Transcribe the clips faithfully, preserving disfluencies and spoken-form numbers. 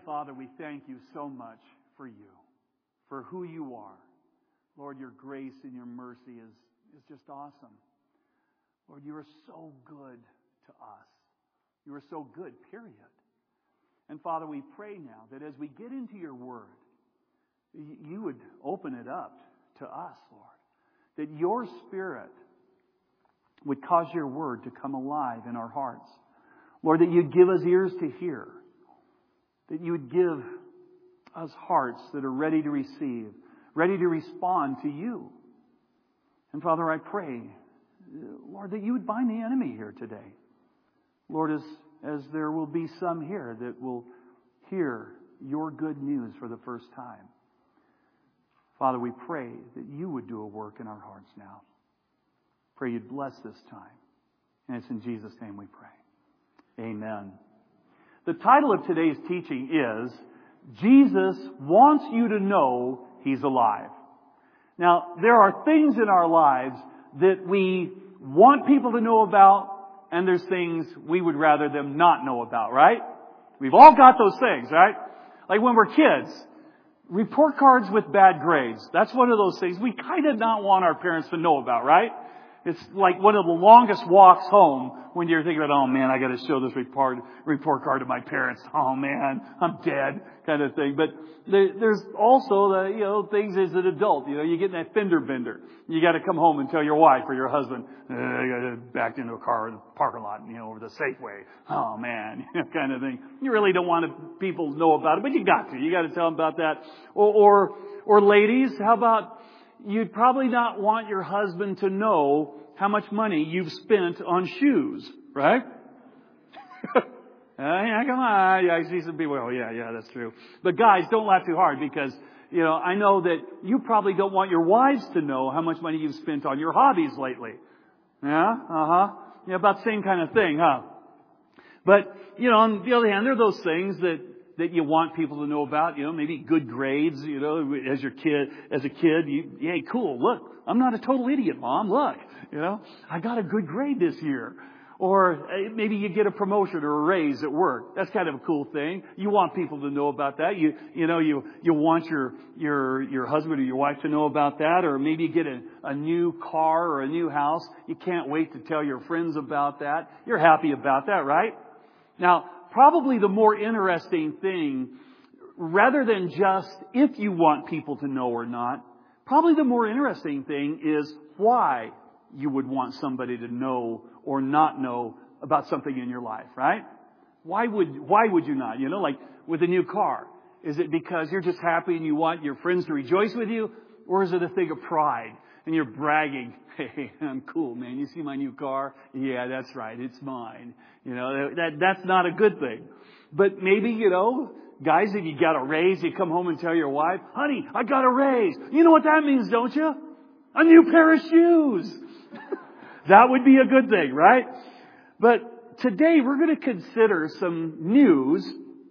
Father, we thank you so much for you, for who you are. Lord, your grace and your mercy is, is just awesome. Lord, you are so good to us. You are so good, period. And Father, we pray now that as we get into your word, you would open it up to us, Lord. That your Spirit would cause your word to come alive in our hearts. Lord, that you'd give us ears to hear. That you would give us hearts that are ready to receive, ready to respond to you. And Father, I pray, Lord, that you would bind the enemy here today. Lord, as, as there will be some here that will hear your good news for the first time. Father, we pray that you would do a work in our hearts now. Pray you'd bless this time. And it's in Jesus' name we pray. Amen. The title of today's teaching is, Jesus Wants You to Know He's Alive. Now, there are things in our lives that we want people to know about, and there's things we would rather them not know about, right? We've all got those things, right? Like when we're kids, report cards with bad grades. That's one of those things we kind of not want our parents to know about, right? It's like one of the longest walks home when you're thinking about, oh man, I got to show this report report card to my parents. Oh man, I'm dead, kind of thing. But there, there's also the, you know, things as an adult. You know, you get in that fender bender. You got to come home and tell your wife or your husband, uh, I got backed into a car in the parking lot, you know, over the Safeway. Oh man, you know, kind of thing. You really don't want to, people to know about it, but you got to. You got to tell them about that. Or, or, or ladies, how about, you'd probably not want your husband to know how much money you've spent on shoes, right? uh, yeah, come on. Yeah, I see some people, oh yeah, yeah, that's true. But guys, don't laugh too hard because, you know, I know that you probably don't want your wives to know how much money you've spent on your hobbies lately. Yeah, uh-huh. Yeah, about the same kind of thing, huh? But, you know, on the other hand, there are those things that that you want people to know about, you know, maybe good grades, you know, as your kid, as a kid, you, hey, cool, look, I'm not a total idiot, Mom, look, you know, I got a good grade this year. Or maybe you get a promotion or a raise at work. That's kind of a cool thing. You want people to know about that. You, you know, you, you want your, your, your husband or your wife to know about that. Or maybe you get a, a new car or a new house. You can't wait to tell your friends about that. You're happy about that, right? Now, probably the more interesting thing, rather than just if you want people to know or not, probably the more interesting thing is why you would want somebody to know or not know about something in your life, right? Why would, why would you not? You know, like with a new car. Is it because you're just happy and you want your friends to rejoice with you? Or is it a thing of pride and you're bragging? Hey, I'm cool, man. You see my new car? Yeah, that's right. It's mine. You know, that, that's not a good thing. But maybe, you know, guys, if you got a raise, you come home and tell your wife, honey, I got a raise. You know what that means, don't you? A new pair of shoes. That would be a good thing, right? But today we're going to consider some news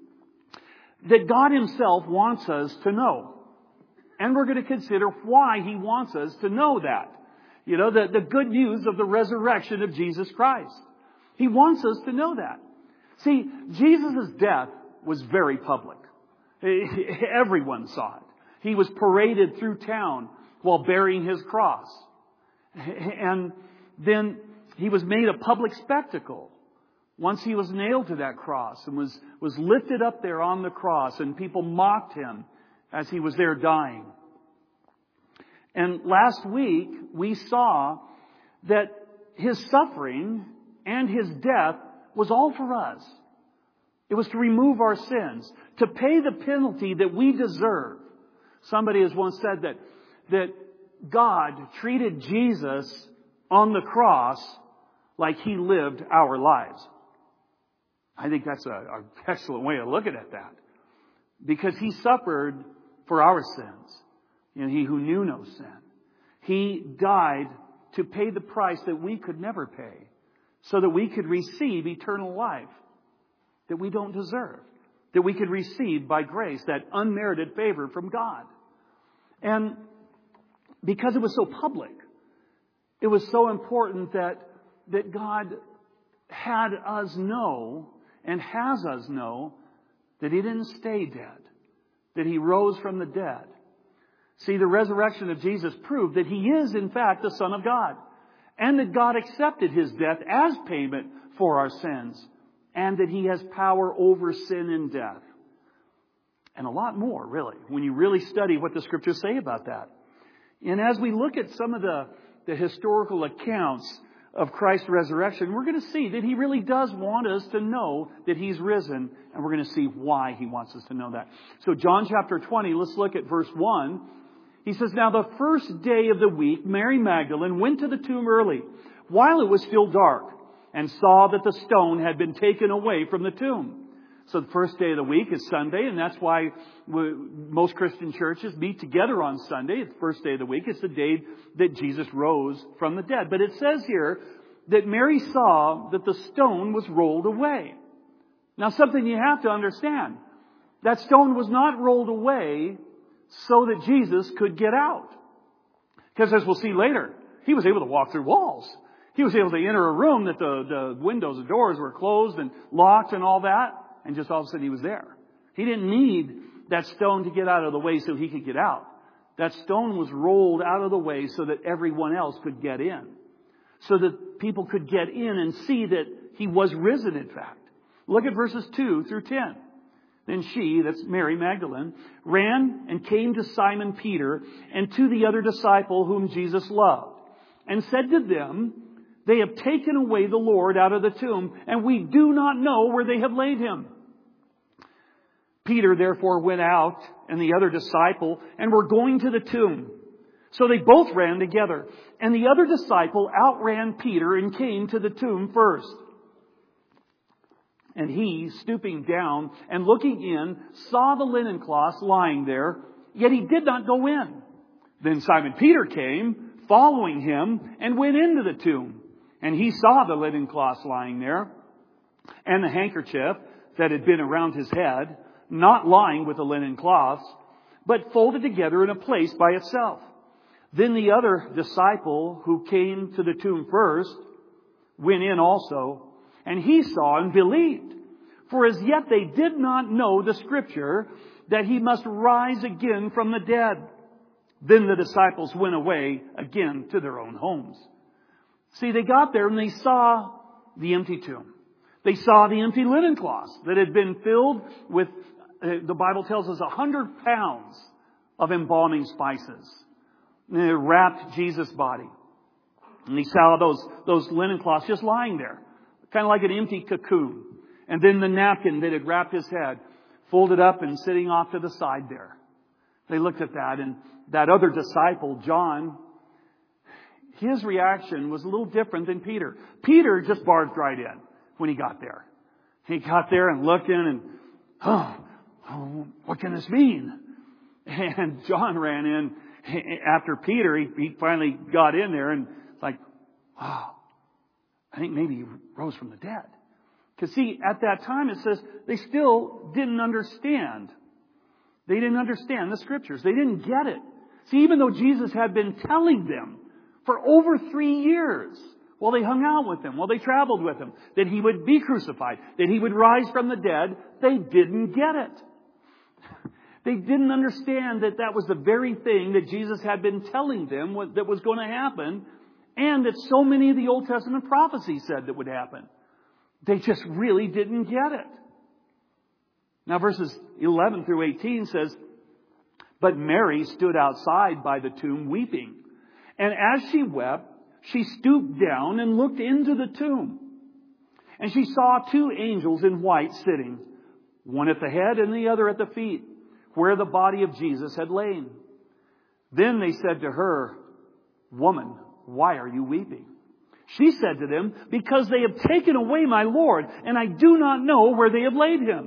that God Himself wants us to know. And we're going to consider why He wants us to know that. You know, the, the good news of the resurrection of Jesus Christ. He wants us to know that. See, Jesus' death was very public. Everyone saw it. He was paraded through town while bearing His cross. And then He was made a public spectacle. Once He was nailed to that cross and was, was lifted up there on the cross, and people mocked Him as He was there dying. And last week, we saw that His suffering and His death was all for us. It was to remove our sins, to pay the penalty that we deserve. Somebody has once said that, that God treated Jesus on the cross like He lived our lives. I think that's an excellent way of looking at that. Because He suffered for our sins. You know, He who knew no sin. He died to pay the price that we could never pay, so that we could receive eternal life that we don't deserve, that we could receive by grace, that unmerited favor from God. And because it was so public, it was so important that, that God had us know and has us know that He didn't stay dead, that He rose from the dead. See, the resurrection of Jesus proved that He is, in fact, the Son of God, and that God accepted His death as payment for our sins, and that He has power over sin and death. And a lot more, really, when you really study what the Scriptures say about that. And as we look at some of the, the historical accounts of Christ's resurrection, we're going to see that He really does want us to know that He's risen, and we're going to see why He wants us to know that. So John chapter twenty, let's look at verse one. He says, "Now the first day of the week, Mary Magdalene went to the tomb early, while it was still dark, and saw that the stone had been taken away from the tomb." So the first day of the week is Sunday, and that's why we, most Christian churches meet together on Sunday. The first day of the week is the day that Jesus rose from the dead. But it says here that Mary saw that the stone was rolled away. Now, something you have to understand. That stone was not rolled away so that Jesus could get out. Because as we'll see later, He was able to walk through walls. He was able to enter a room that the, the windows and doors were closed and locked and all that. And just all of a sudden He was there. He didn't need that stone to get out of the way so He could get out. That stone was rolled out of the way so that everyone else could get in. So that people could get in and see that He was risen, in fact. Look at verses two through ten. Then she, that's Mary Magdalene, ran and came to Simon Peter and to the other disciple whom Jesus loved, and said to them, "They have taken away the Lord out of the tomb, and we do not know where they have laid Him." Peter therefore went out, and the other disciple, and were going to the tomb. So they both ran together. And the other disciple outran Peter and came to the tomb first. And he, stooping down and looking in, saw the linen cloths lying there, yet he did not go in. Then Simon Peter came, following him, and went into the tomb. And he saw the linen cloths lying there, and the handkerchief that had been around his head, not lying with the linen cloths, but folded together in a place by itself. Then the other disciple who came to the tomb first went in also, and he saw and believed. For as yet they did not know the Scripture that He must rise again from the dead. Then the disciples went away again to their own homes. See, they got there and they saw the empty tomb. They saw the empty linen cloths that had been filled with, uh, the Bible tells us, a hundred pounds of embalming spices. And they wrapped Jesus' body. And they saw those, those linen cloths just lying there, kind of like an empty cocoon. And then the napkin that had wrapped His head, folded up and sitting off to the side there. They looked at that, and that other disciple, John, his reaction was a little different than Peter. Peter just barged right in when he got there. He got there and looked in and, oh, oh what can this mean? And John ran in after Peter. He, he finally got in there and it's like, wow, I think maybe He rose from the dead. Because see, at that time it says they still didn't understand. They didn't understand the Scriptures. They didn't get it. See, even though Jesus had been telling them for over three years, while they hung out with Him, while they traveled with Him, that He would be crucified, that He would rise from the dead, they didn't get it. They didn't understand that that was the very thing that Jesus had been telling them that was going to happen, and that so many of the Old Testament prophecies said that would happen. They just really didn't get it. Now verses eleven through eighteen says, "But Mary stood outside by the tomb weeping. And as she wept, she stooped down and looked into the tomb. And she saw two angels in white sitting, one at the head and the other at the feet, where the body of Jesus had lain. Then they said to her, 'Woman, why are you weeping?' She said to them, 'Because they have taken away my Lord, and I do not know where they have laid Him.'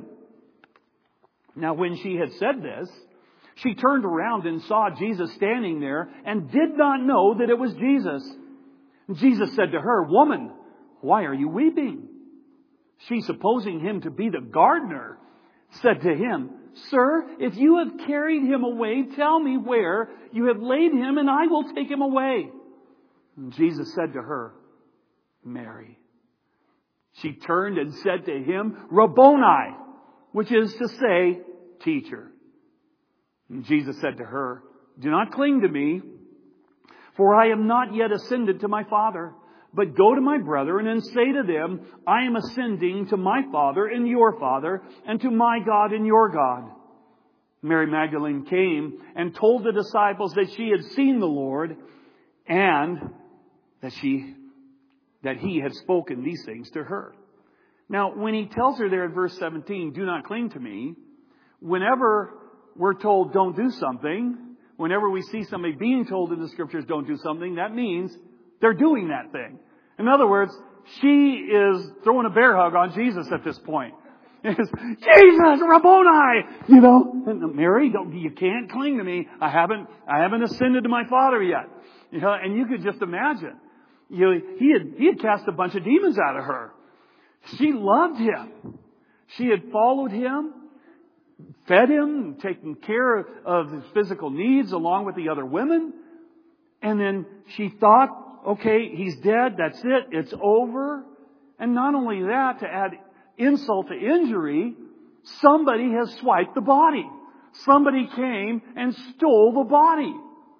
Now when she had said this, she turned around and saw Jesus standing there and did not know that it was Jesus. And Jesus said to her, 'Woman, why are you weeping?' She, supposing Him to be the gardener, said to Him, 'Sir, if you have carried Him away, tell me where you have laid Him, and I will take Him away.' And Jesus said to her, 'Mary.' She turned and said to Him, 'Rabboni,' which is to say, teacher. And Jesus said to her, do not cling to me, for I am not yet ascended to my Father. But go to my brethren and say to them, I am ascending to my Father and your Father, and to my God and your God. Mary Magdalene came and told the disciples that she had seen the Lord, and that she, that He had spoken these things to her. Now, when He tells her there in verse seventeen, do not cling to me, whenever we're told don't do something, whenever we see somebody being told in the Scriptures don't do something, that means they're doing that thing. In other words, she is throwing a bear hug on Jesus at this point. It's, Jesus, Rabboni! You know, and Mary, don't, you can't cling to me. I haven't, I haven't ascended to my Father yet. You know, and you could just imagine. You know, he had, he had cast a bunch of demons out of her. She loved Him. She had followed Him, fed Him, taken care of His physical needs along with the other women. And then she thought, okay, He's dead. That's it. It's over. And not only that, to add insult to injury, somebody has swiped the body. Somebody came and stole the body.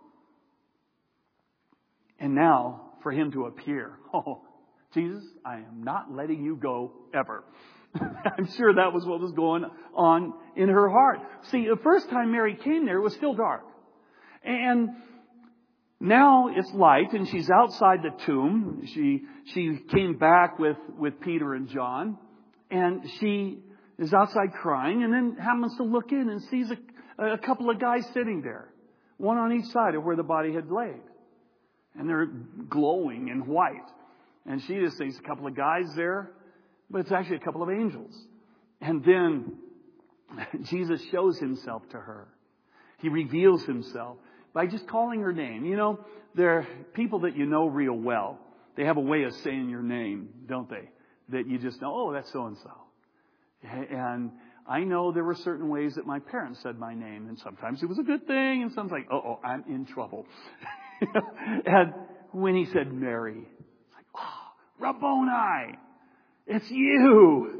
And now, for Him to appear. Oh, Jesus, I am not letting you go ever. I'm sure that was what was going on in her heart. See, the first time Mary came there, it was still dark. And now it's light, and she's outside the tomb. She she came back with, with Peter and John, and she is outside crying, and then happens to look in and sees a, a couple of guys sitting there, one on each side of where the body had laid. And they're glowing in white. And she just sees a couple of guys there, but it's actually a couple of angels. And then Jesus shows Himself to her. He reveals Himself by just calling her name. You know, there are people that you know real well. They have a way of saying your name, don't they? That you just know, oh, that's so-and-so. And I know there were certain ways that my parents said my name. And sometimes it was a good thing. And sometimes like, uh-oh, I'm in trouble. And when He said Mary, it's like, oh, Rabboni, it's you.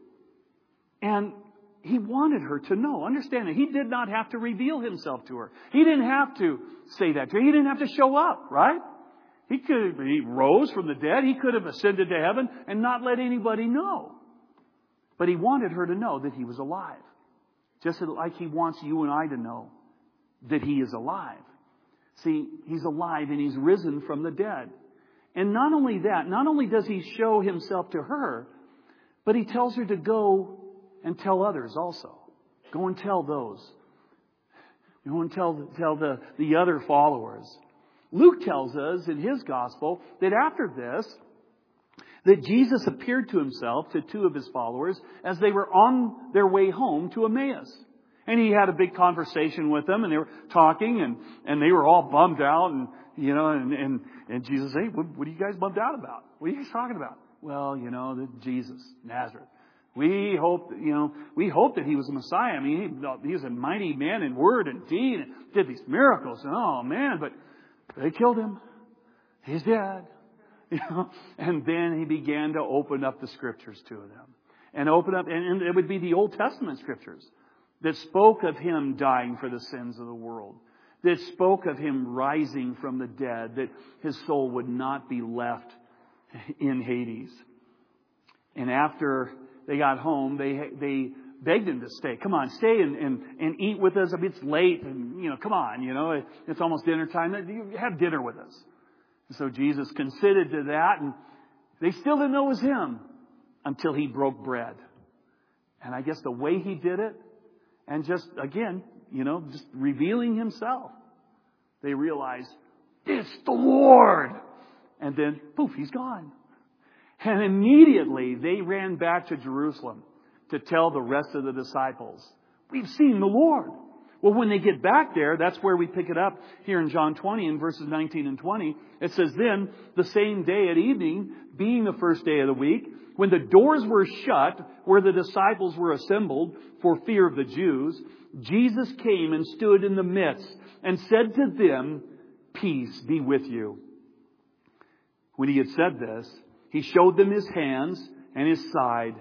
And He wanted her to know. Understand that He did not have to reveal Himself to her. He didn't have to say that to her. He didn't have to show up, right? He could, he rose from the dead. He could have ascended to heaven and not let anybody know. But He wanted her to know that He was alive. Just like He wants you and I to know that He is alive. See, He's alive and He's risen from the dead. And not only that, not only does He show Himself to her, but He tells her to go and tell others also. Go and tell those. Go and tell, tell the, the other followers. Luke tells us in his gospel that after this, that Jesus appeared to Himself to two of His followers as they were on their way home to Emmaus. And He had a big conversation with them, and they were talking, and, and they were all bummed out, and, you know, and, and, and Jesus said, hey, what, what are you guys bummed out about? What are you guys talking about? Well, you know, the Jesus, Nazareth. We hope, you know, we hope that He was a Messiah. I mean, he, he was a mighty man in word and deed, and did these miracles, and oh man, but they killed Him. He's dead. You know, and then He began to open up the Scriptures to them. And open up, and, and it would be the Old Testament Scriptures that spoke of Him dying for the sins of the world. That spoke of Him rising from the dead. That His soul would not be left in Hades. And after they got home, they they begged Him to stay. Come on, stay and, and, and eat with us. I mean, it's late and, you know, come on, you know, it's almost dinner time. Have dinner with us. And so Jesus consented to that, and they still didn't know it was Him until He broke bread. And I guess the way He did it, and just, again, you know, just revealing Himself, they realized, it's the Lord. And then, poof, He's gone. And immediately they ran back to Jerusalem to tell the rest of the disciples, we've seen the Lord. Well, when they get back there, that's where we pick it up here in John twenty in verses nineteen and twenty. It says, then the same day at evening, being the first day of the week, when the doors were shut where the disciples were assembled for fear of the Jews, Jesus came and stood in the midst and said to them, peace be with you. When He had said this, He showed them His hands and His side.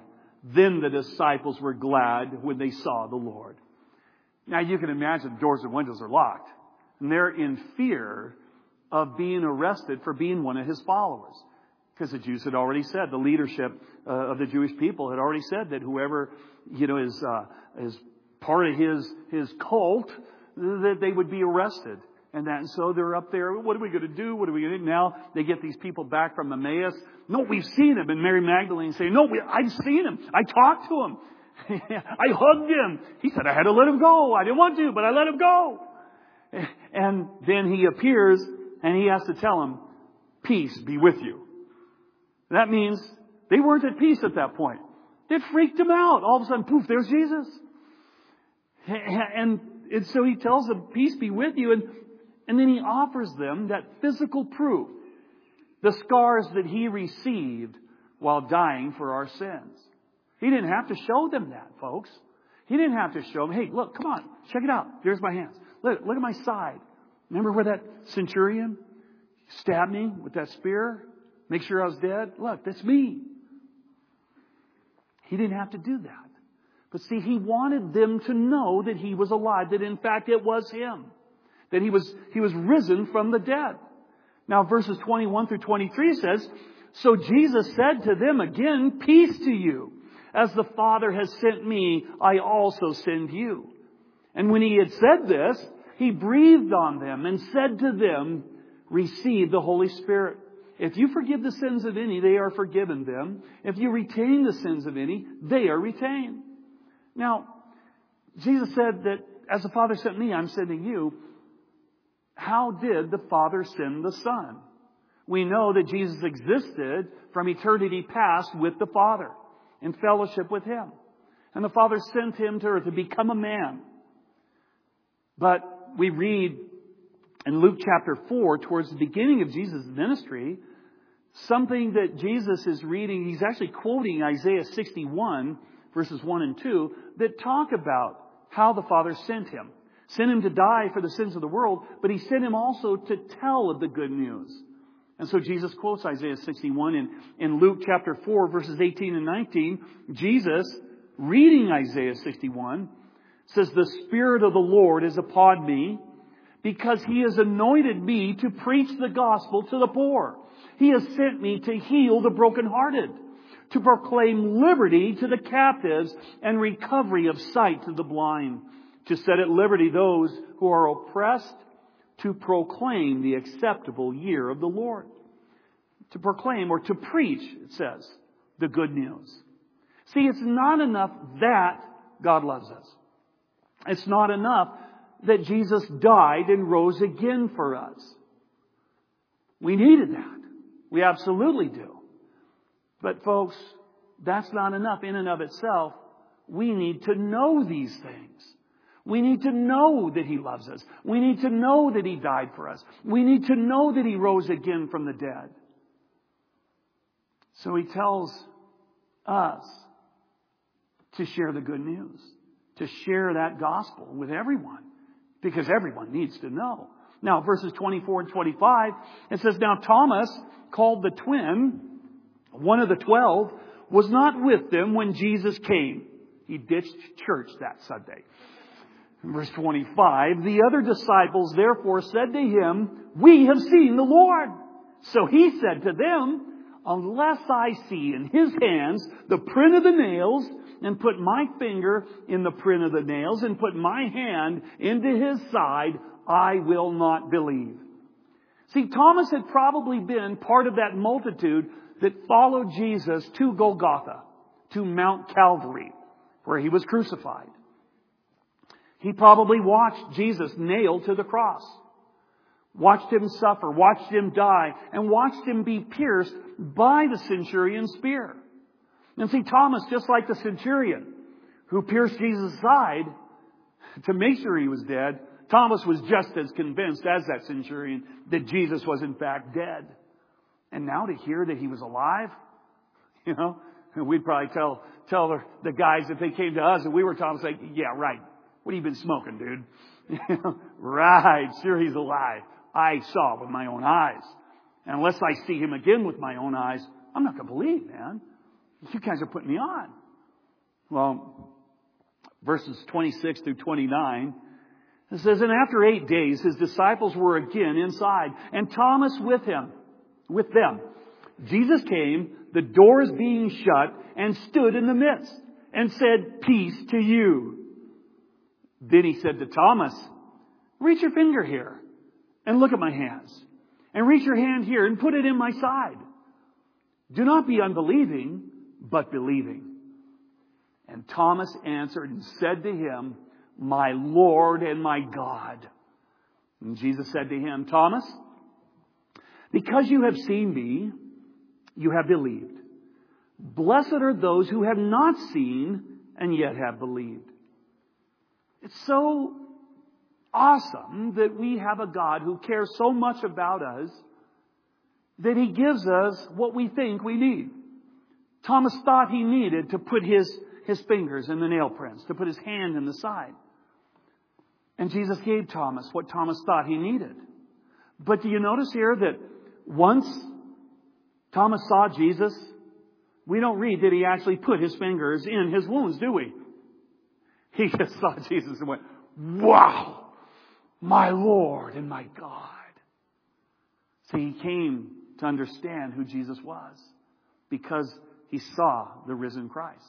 Then the disciples were glad when they saw the Lord. Now you can imagine the doors and windows are locked. And they're in fear of being arrested for being one of his followers. Because the Jews had already said, the leadership uh, of the Jewish people had already said that whoever, you know, is, uh, is part of his, his cult, that they would be arrested. And that, and so they're up there, what are we going to do? What are we going to do? Now they get these people back from Emmaus. No, we've seen him. And Mary Magdalene saying, no, we, I've seen him. I talked to him. I hugged him. He said I had to let him go. I didn't want to, but I let him go. And then he appears and he has to tell him, peace be with you. That means they weren't at peace at that point. It freaked them out. All of a sudden, poof, there's Jesus. And, and so he tells them, peace be with you. And, and then he offers them that physical proof. The scars that he received while dying for our sins. He didn't have to show them that, folks. He didn't have to show them, hey, look, come on, check it out. There's my hands. Look, look at my side. Remember where that centurion stabbed me with that spear? Make sure I was dead? Look, that's me. He didn't have to do that. But see, he wanted them to know that he was alive, that in fact it was him. That he was, he was risen from the dead. Now verses twenty-one through twenty-three says, so Jesus said to them again, peace to you. As the Father has sent me, I also send you. And when he had said this, he breathed on them and said to them, receive the Holy Spirit. If you forgive the sins of any, they are forgiven them. If you retain the sins of any, they are retained. Now, Jesus said that as the Father sent me, I'm sending you. How did the Father send the Son? We know that Jesus existed from eternity past with the Father, in fellowship with Him. And the Father sent Him to earth to become a man. But we read in Luke chapter four, towards the beginning of Jesus' ministry, something that Jesus is reading, he's actually quoting Isaiah sixty-one, verses one and two, that talk about how the Father sent Him. Sent Him to die for the sins of the world, but He sent Him also to tell of the good news. And so Jesus quotes Isaiah sixty-one in, in Luke chapter four, verses eighteen and nineteen. Jesus, reading Isaiah sixty-one, says, the Spirit of the Lord is upon me, because He has anointed me to preach the gospel to the poor. He has sent me to heal the brokenhearted, to proclaim liberty to the captives and recovery of sight to the blind, to set at liberty those who are oppressed, to proclaim the acceptable year of the Lord. To proclaim or to preach, it says, the good news. See, it's not enough that God loves us. It's not enough that Jesus died and rose again for us. We needed that. We absolutely do. But folks, that's not enough in and of itself. We need to know these things. We need to know that He loves us. We need to know that He died for us. We need to know that He rose again from the dead. So He tells us to share the good news, to share that gospel with everyone, because everyone needs to know. Now, verses twenty-four and twenty-five, it says, now Thomas, called the twin, one of the twelve, was not with them when Jesus came. He ditched church that Sunday. Verse twenty-five, the other disciples therefore said to Him, we have seen the Lord. So He said to them, unless I see in His hands the print of the nails, and put my finger in the print of the nails, and put my hand into His side, I will not believe. See, Thomas had probably been part of that multitude that followed Jesus to Golgotha, to Mount Calvary, where He was crucified. He probably watched Jesus nailed to the cross, watched Him suffer, watched Him die, and watched Him be pierced by the centurion's spear. And see, Thomas, just like the centurion who pierced Jesus' side to make sure he was dead, Thomas was just as convinced as that centurion that Jesus was in fact dead. And now to hear that He was alive, you know, we'd probably tell tell the, the guys if they came to us and we were Thomas, like, yeah, right. What have you been smoking, dude? Right, sure He's alive. I saw with my own eyes. And unless I see Him again with my own eyes, I'm not going to believe, man. You guys are putting me on. Well, verses twenty-six through twenty-nine, it says, and after eight days, his disciples were again inside, and Thomas with him, with them. Jesus came, the doors being shut, and stood in the midst, and said, peace to you. Then he said to Thomas, reach your finger here, and look at my hands. And reach your hand here, and put it in my side. Do not be unbelieving, but believing. And Thomas answered and said to him, my Lord and my God. And Jesus said to him, Thomas, because you have seen me, you have believed. Blessed are those who have not seen and yet have believed. It's so awesome that we have a God who cares so much about us that He gives us what we think we need. Thomas thought he needed to put his, his fingers in the nail prints, to put his hand in the side. And Jesus gave Thomas what Thomas thought he needed. But do you notice here that once Thomas saw Jesus, we don't read that he actually put his fingers in his wounds, do we? He just saw Jesus and went, wow, my Lord and my God. See, he came to understand who Jesus was because he saw the risen Christ.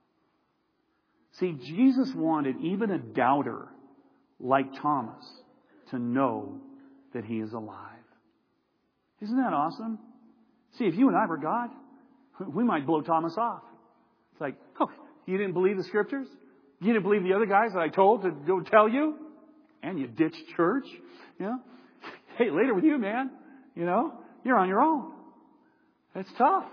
See, Jesus wanted even a doubter like Thomas to know that he is alive. Isn't that awesome? See, if you and I were God, we might blow Thomas off. It's like, oh, you didn't believe the Scriptures? You didn't believe the other guys that I told to go tell you? And you ditched church? You know? Hey, later with you, man. You know? You're on your own. It's tough.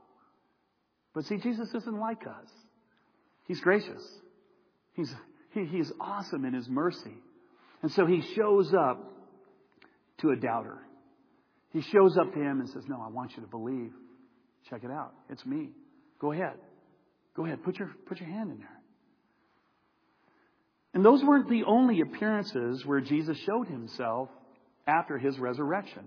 But see, Jesus isn't like us. He's gracious. He's, he, he's awesome in His mercy. And so He shows up to a doubter. He shows up to him and says, no, I want you to believe. Check it out. It's me. Go ahead. Go ahead. Put your, put your hand in there. And those weren't the only appearances where Jesus showed Himself after His resurrection.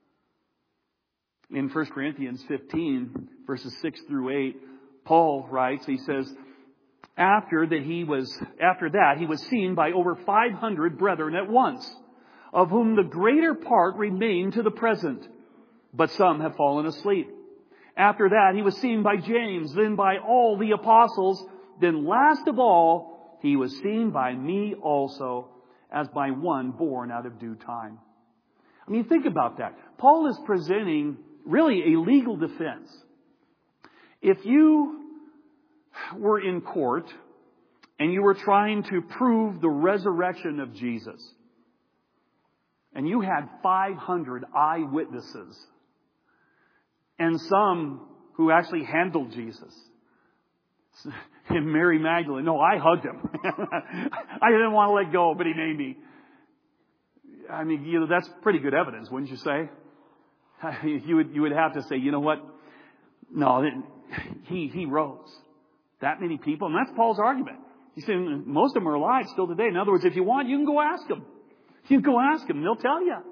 In First Corinthians fifteen, verses six through eight, Paul writes, he says, after that he was, after that he was seen by over five hundred brethren at once, of whom the greater part remain to the present, but some have fallen asleep. After that he was seen by James, then by all the apostles, then last of all he was seen by me also, as by one born out of due time. I mean, think about that. Paul is presenting really a legal defense. If you were in court and you were trying to prove the resurrection of Jesus, and you had five hundred eyewitnesses, and some who actually handled Jesus, and Mary Magdalene, no, I hugged him. I didn't want to let go, but he made me. I mean, you know, that's pretty good evidence, wouldn't you say? You would, you would have to say, you know what? No, he, he rose. That many people. And that's Paul's argument. He's saying most of them are alive still today. In other words, if you want, you can go ask them. You can go ask them. They'll tell you.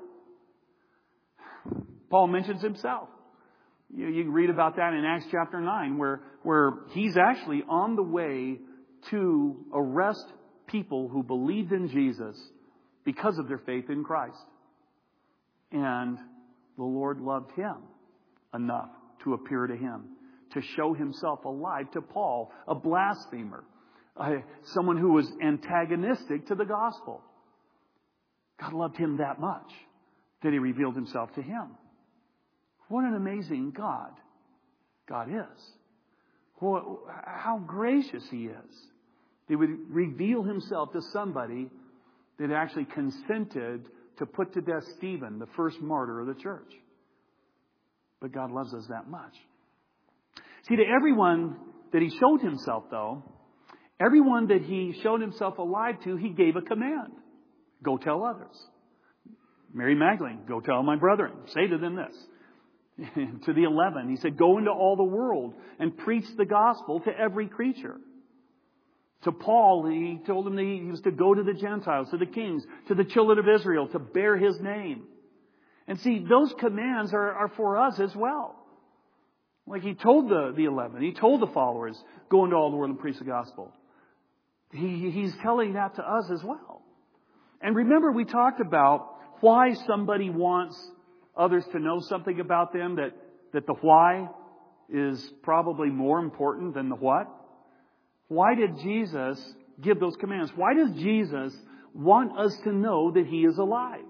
Paul mentions himself. You, you can read about that in Acts chapter nine, where, where he's actually on the way to arrest people who believed in Jesus because of their faith in Christ. And the Lord loved him enough to appear to him, to show Himself alive to Paul, a blasphemer, uh, someone who was antagonistic to the gospel. God loved him that much that He revealed Himself to him. What an amazing God God is. What, how gracious He is. He would reveal Himself to somebody that actually consented to put to death Stephen, the first martyr of the church. But God loves us that much. See, to everyone that He showed Himself, though, everyone that He showed Himself alive to, He gave a command. Go tell others. Mary Magdalene, go tell my brethren. Say to them this. To the eleven, He said, go into all the world and preach the gospel to every creature. To Paul, He told him that he was to go to the Gentiles, to the kings, to the children of Israel, to bear His name. And see, those commands are, are for us as well. Like He told the, the eleven, He told the followers, go into all the world and preach the gospel. He, he's telling that to us as well. And remember, we talked about why somebody wants others to know something about them, that, that the why is probably more important than the what. Why did Jesus give those commands? Why does Jesus want us to know that He is alive?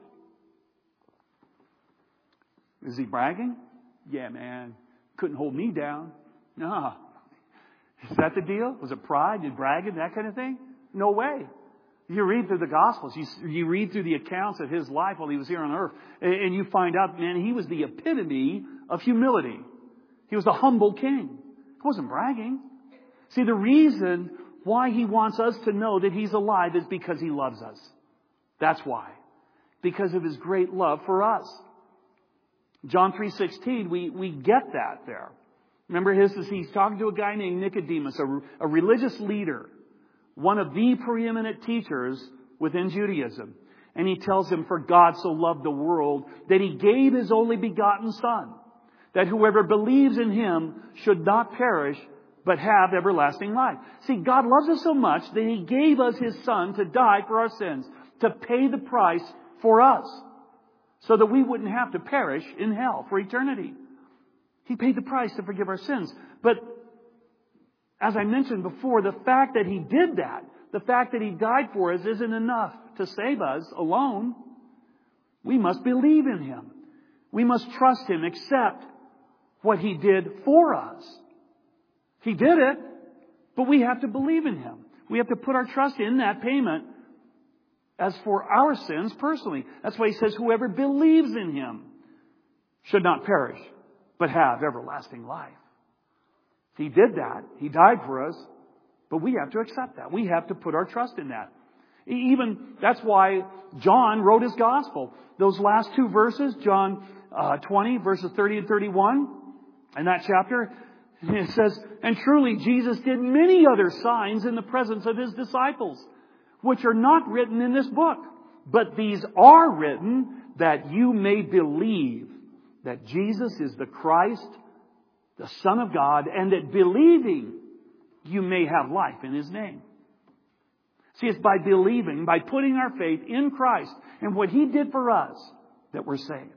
Is He bragging? Yeah, man. Couldn't hold me down. No. Is that the deal? Was it pride and bragging, that kind of thing? No way. You read through the Gospels, you, you read through the accounts of His life while He was here on earth, and, and you find out, man, He was the epitome of humility. He was a humble king. He wasn't bragging. See, the reason why He wants us to know that He's alive is because He loves us. That's why. Because of His great love for us. John three sixteen, we, we get that there. Remember, his, he's talking to a guy named Nicodemus, a, a religious leader, one of the preeminent teachers within Judaism. And he tells him, for God so loved the world that He gave His only begotten Son, that whoever believes in Him should not perish, but have everlasting life. See, God loves us so much that He gave us His Son to die for our sins, to pay the price for us, so that we wouldn't have to perish in hell for eternity. He paid the price to forgive our sins. But as I mentioned before, the fact that He did that, the fact that He died for us isn't enough to save us alone. We must believe in Him. We must trust Him, accept what He did for us. He did it, but we have to believe in Him. We have to put our trust in that payment as for our sins personally. That's why He says whoever believes in Him should not perish, but have everlasting life. He did that. He died for us, but we have to accept that. We have to put our trust in that. Even, that's why John wrote his gospel. Those last two verses, John uh, twenty, verses thirty and thirty-one, in that chapter, it says, and truly Jesus did many other signs in the presence of His disciples, which are not written in this book. But these are written that you may believe that Jesus is the Christ, the Son of God, and that believing you may have life in His name. See, it's by believing, by putting our faith in Christ and what He did for us, that we're saved.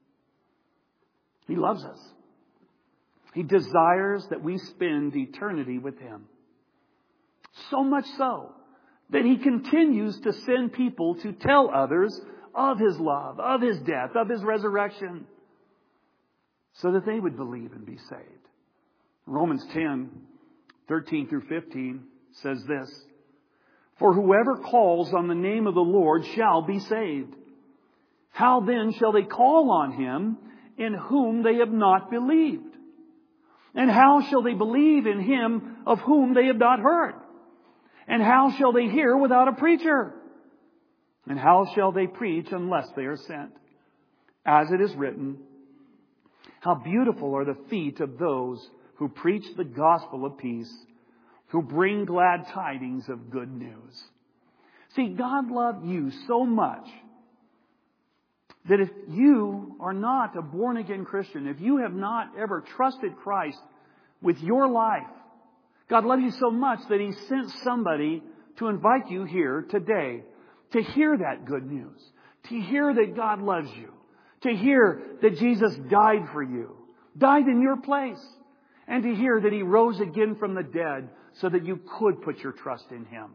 He loves us. He desires that we spend eternity with Him. So much so that He continues to send people to tell others of His love, of His death, of His resurrection, so that they would believe and be saved. Romans ten, thirteen through fifteen says this, for whoever calls on the name of the Lord shall be saved. How then shall they call on Him in whom they have not believed? And how shall they believe in Him of whom they have not heard? And how shall they hear without a preacher? And how shall they preach unless they are sent? As it is written, how beautiful are the feet of those who preach the gospel of peace, who bring glad tidings of good news. See, God loved you so much that if you are not a born-again Christian, if you have not ever trusted Christ with your life, God loved you so much that He sent somebody to invite you here today to hear that good news, to hear that God loves you, to hear that Jesus died for you, died in your place, and to hear that He rose again from the dead so that you could put your trust in Him.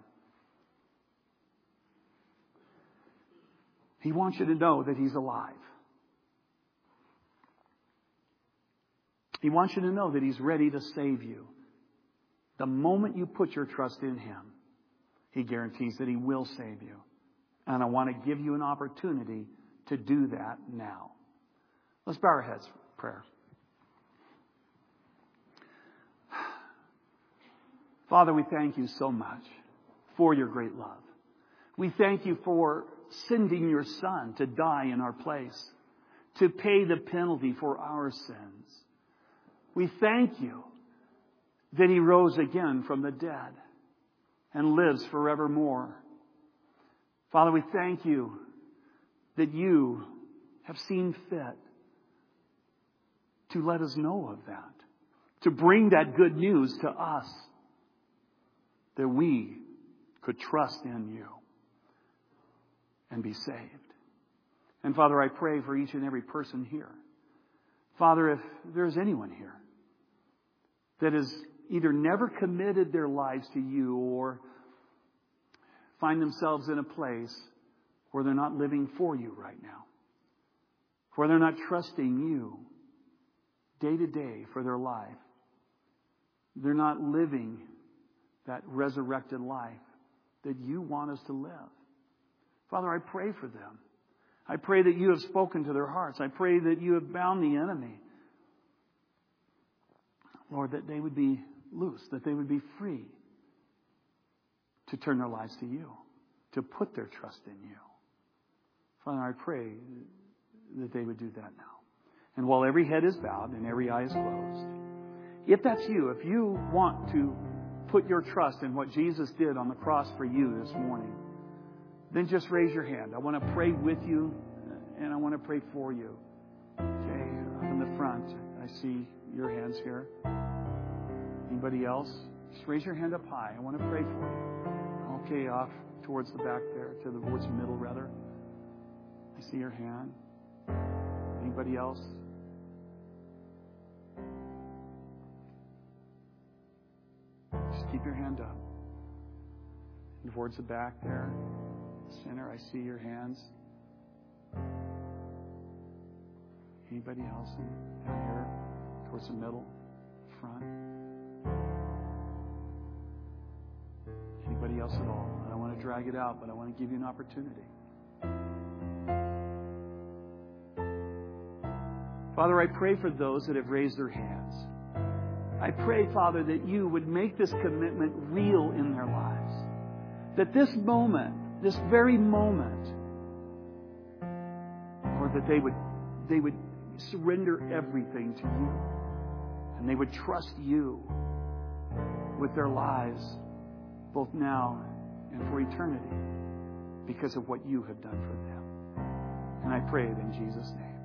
He wants you to know that He's alive. He wants you to know that He's ready to save you. The moment you put your trust in Him, He guarantees that He will save you. And I want to give you an opportunity to do that now. Let's bow our heads for prayer. Father, we thank You so much for Your great love. We thank You for sending Your Son to die in our place, to pay the penalty for our sins. We thank You that He rose again from the dead and lives forevermore. Father, we thank You that You have seen fit to let us know of that. to bring that good news to us, that we could trust in you and be saved. And Father, I pray for each and every person here. Father, if there's anyone here that has either never committed their lives to you or find themselves in a place where they're not living for you right now, where they're not trusting you day to day for their life, they're not living that resurrected life that you want us to live. Father, I pray for them. I pray that you have spoken to their hearts. I pray that you have bound the enemy. Lord, that they would be loose, that they would be free to turn their lives to you, to put their trust in you. Father, I pray that they would do that now. And while every head is bowed and every eye is closed, if that's you, if you want to put your trust in what Jesus did on the cross for you this morning, then just raise your hand. I want to pray with you, and I want to pray for you. Okay, up in the front, I see your hands here. Anybody else? Just raise your hand up high. I want to pray for you. Okay, off towards the back there, to the towards the middle rather. I see your hand. Anybody else? Just keep your hand up. And towards the back there, center, I see your hands. Anybody else down here, towards the middle, front? Anybody else at all? I don't want to drag it out, but I want to give you an opportunity. Father, I pray for those that have raised their hands. I pray, Father, that you would make this commitment real in their lives. That this moment, this very moment, Lord, that they would, they would surrender everything to you. And they would trust you with their lives, both now and for eternity, because of what you have done for them. And I pray it in Jesus' name.